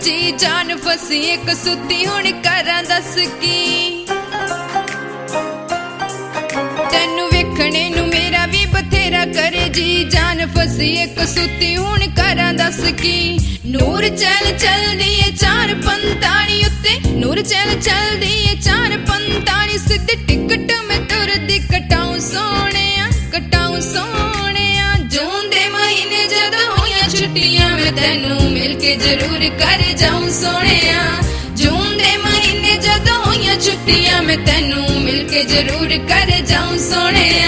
जी जान फसी एक सुती हुण करां दस की तैनू वेखणे नू मेरा भी बथेरा करे जी जान फसी एक सुती हुण करां दस की नूर चल चलदी है 4:45 उत्ते नूर चल चलदी है 4:45 सिद्ध टिकट में तुरदी कटाऊं सोहणिया जून दे महीने जद होया छुट्टियां मैं तैनू मिलके जरूर कर जाऊं सोहणिया जून दे महीने जद होया छुट्टियां मैं तैनू मिलके जरूर कर जाऊं सोहणिया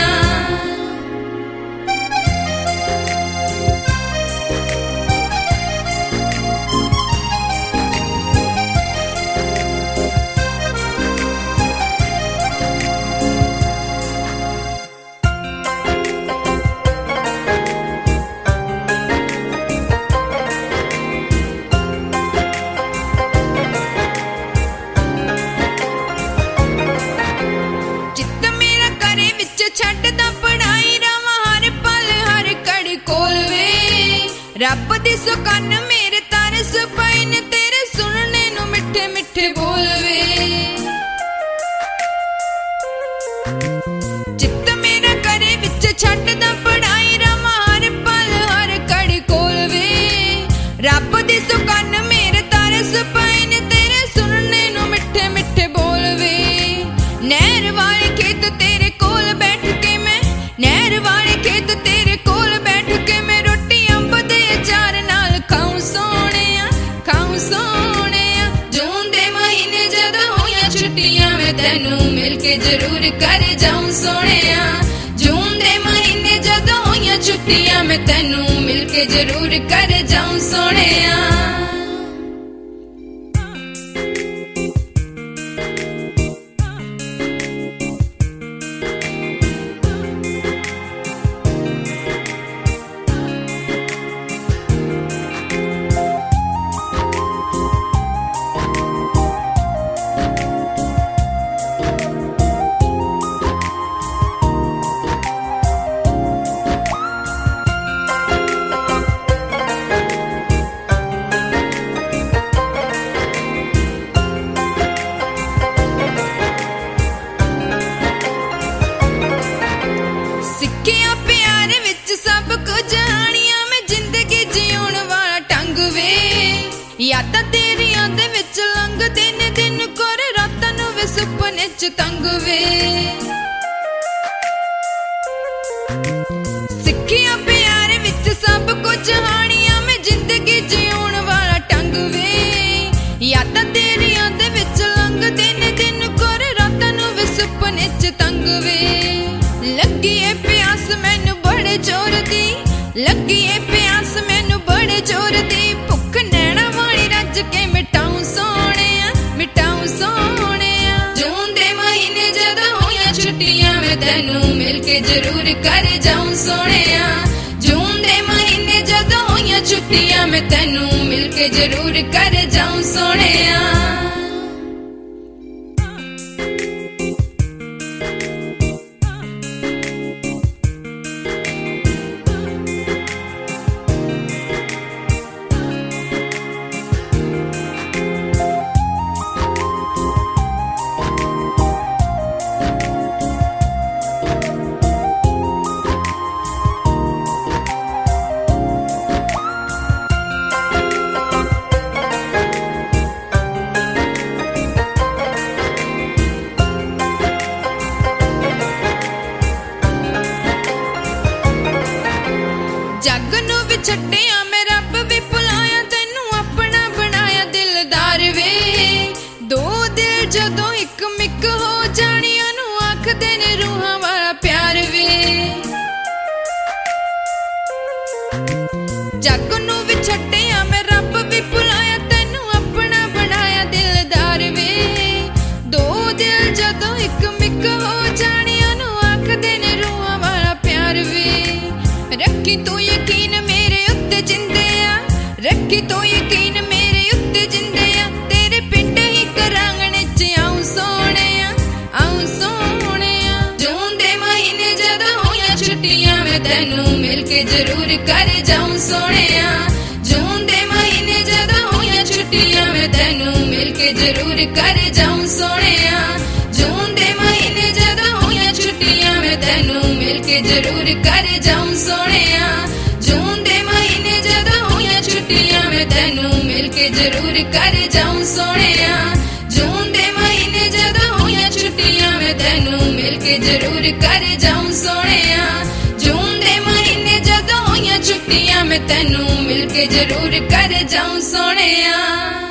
रब दी सुकन मेरे तरस पए ने तेरे सुनने नू मिठे मिठे बोल वे चित्त मेरा करे विच छड्डदा पढ़ाई रवां हर पल हर घड़ी कोल वे रब दी सुकन मेरे तरस पए ने तेरे सुनने नू मिठे मिठे बोल वे नहर वाले खेत तेरे कोल बैठ के मैं नहर वाले खेत तेरे कोल बैठ के मैं रोटी अंब दे चार नाल खाऊं सोहणिया जून दे महीने जद होया छुट्टियां मैं तैनू मिलके जरूर कर जाऊं सोहणिया जून दे महीने जद होया छुट्टियां मैं तैनू मिलके जरूर कर जाऊं सोहणिया यादां तेरियां दे विच लंघदे ने दिन कोर रातां नूं वे सुपने च तंग वे सिक्खिया प्यार विच सब कुछ हानियां मैं जिंदगी जीउण वाला ढंग वे यादां तेरियां दे विच लंघदे ने दिन कोर रातां नूं वे सुपने च तंग वे लगी ए प्यास मैनू बड़े जोर दी लगी ए प्यास मैनू बड़े जोर दी भुख नैना रज के मिटाऊं सोहणिया जून दे महीने जद होया छुट्टियां मैं तैनू मिलके जरूर कर जाऊं सोहणिया जून दे महीने जद होया छुट्टियां मैं तैनू मिलके जरूर कर जाऊं सोहणिया छड्डिया मैं रब भी भुलाया तैनू अपना बनाया दिलदार वे दो दिल जदों इक मिक हो जानिया नू आखदे ने रूहां वाला प्यार वे जग नू भी छड्डिया मैं रब भी भुलाया तैनू अपना बनाया दिलदार वे दो दिल जदों इक मिक हो जानिया नू आखदे ने रूहां वाला प्यार वे रखी तू यकीन मेरे उत्ते जिंदिया रखी तू यकीन मेरे उत्ते जिंदिया तेरे पिंड ही करांगणे च आऊं सोहणिया जून दे महीने जद होया छुट्टियां मैं तैनू मिलके जरूर कर जाऊं सोहणिया जून दे महीने जद होया छुट्टियां मैं तेनू मिल के जरूर कर जाऊं सोहणिया जून दे महीने जदों होईयां छुट्टियां मैं तेनू मिल के जरूर कर जाऊं सोहणिया जून दे महीने जदों होईयां छुट्टियां मैं तेनू मिल के जरूर कर जाऊं सोहणिया जून दे महीने जदों होईयां छुट्टियां मैं तेनू मिल के जरूर कर जाऊं सोहणिया जून दे महीने जदों होईयां छुट्टियां मैं तेनू मिल के जरूर कर जाऊं सोहणिया।